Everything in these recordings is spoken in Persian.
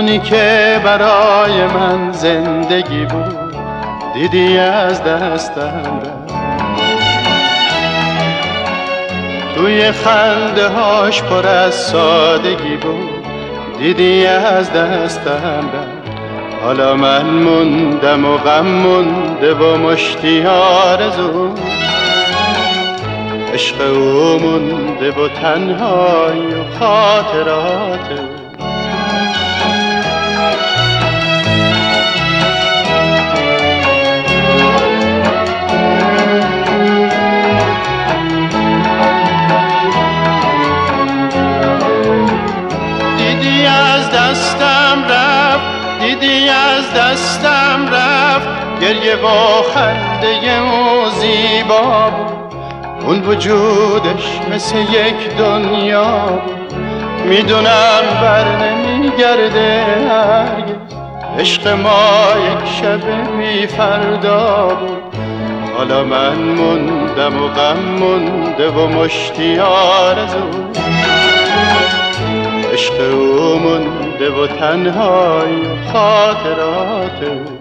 اونی که برای من زندگی بود دیدی از دستم رفت. توی خنده هاش پر از سادگی بود دیدی از دستم رفت. حالا من موندم و غم مونده و مشتی آرزو، عشق او مونده و تنهایی و خاطرات او. دیدی از دستم رفت، دیدی از دستم رفت. گریه و خنده او زیبا بود، اون وجودش مثل یک دنیا بود. میدونم بر نمیگرده هرگز، عشق ما یک شب بی فردا بود. حالا من موندم و غم مونده و مشتی آرزو، عشق او مونده و تنهایی و خاطرات او.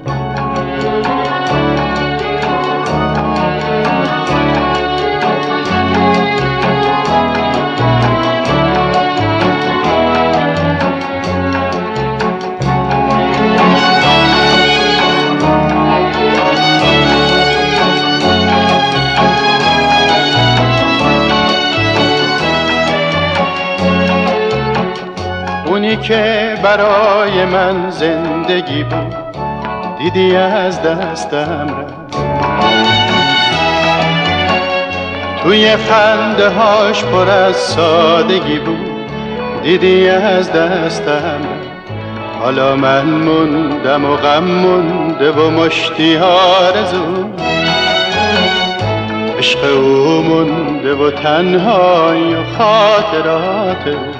اونی که برای من زندگی بود دیدی از دستم رفت. توی خنده هاش پر از سادگی بود دیدی از دستم رفت. حالا من موندم و غم مونده و مشتی آرزو، عشق او مونده و تنهایی و خاطرات او.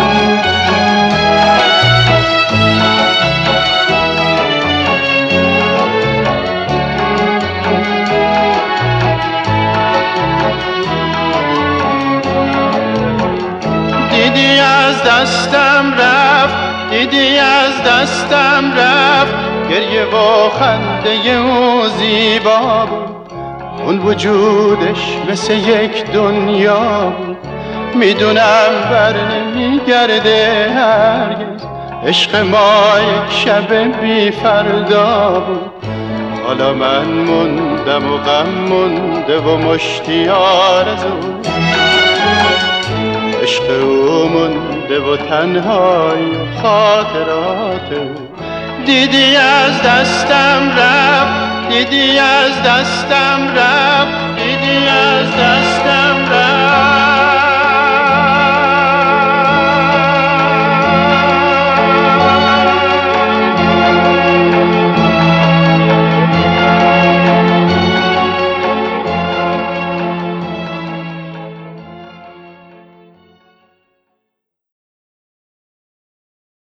دیدی از دستم رفت، دیدی از دستم رفت. گریه و خنده او زیبا بود، اون وجودش مثل یک دنیا بود. میدونم بر نمیگرده هرگز، عشق ما یک شب بی فردا بود. حالا من موندم و غم مونده و مشتی آرزو، عشق او مونده و تنهایی و خاطرات او. دیدی از دستم رفت، دیدی از دستم رفت. دیدی از دستم